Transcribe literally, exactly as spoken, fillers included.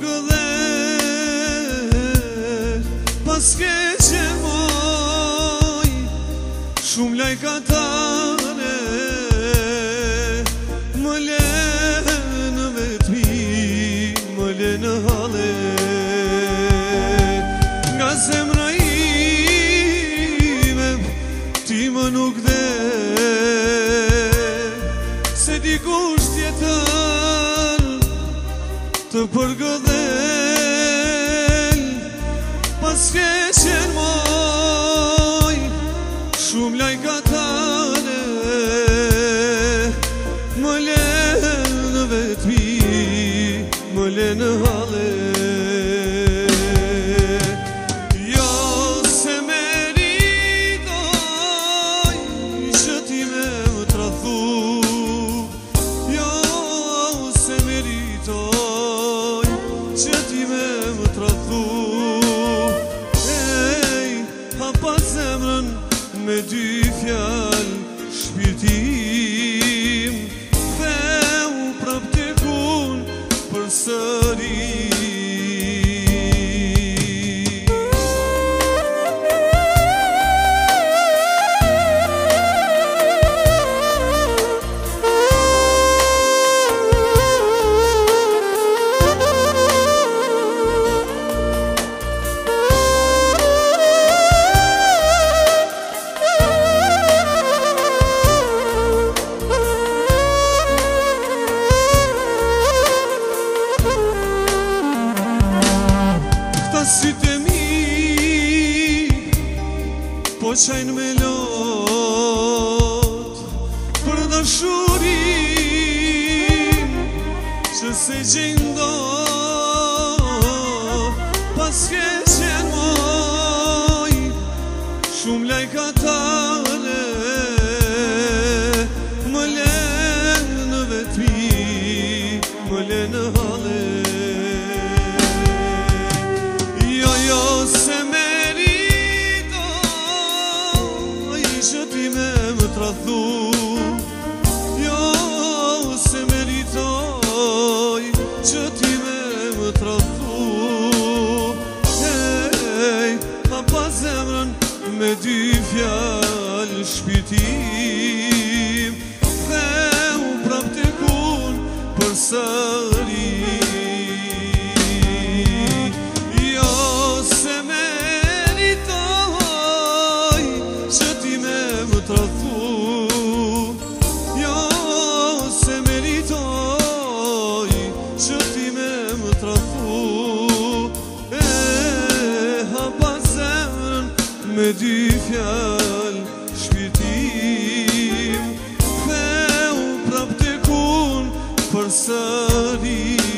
përgëdhet pas keqe moj, shumë lajkatare më le në vetmi, më le në halet. Nga zemra ime ti më nuk dhe, se dikush tjetër të përgëdhel pas keqen moj, shumë lajkatare më le në vetmi, më le në halet. Jo se meritoj që ti me më tradhu, jo se meritoj që ti me më tradhu. Ej, hapa zemrën me dy fjallë, shpirtim theu prap tekun për sëri. Sytë mi po qajnë me lot për dashurin që se gjendo pas keqen moj, shumë lajkatare më le në vetmi, më le në halet. Jo se meritoj që ti me më tradhu, jo se meritoj që ti me më tradhu. Hej, hapa zemrën me dy fjallë, shpirtim theu prap tekun për sëri. Jo se meritoj që ti me më tradhu, e hapa zemrën me dy fjallë, shpirtim theu prap tekun për sëri.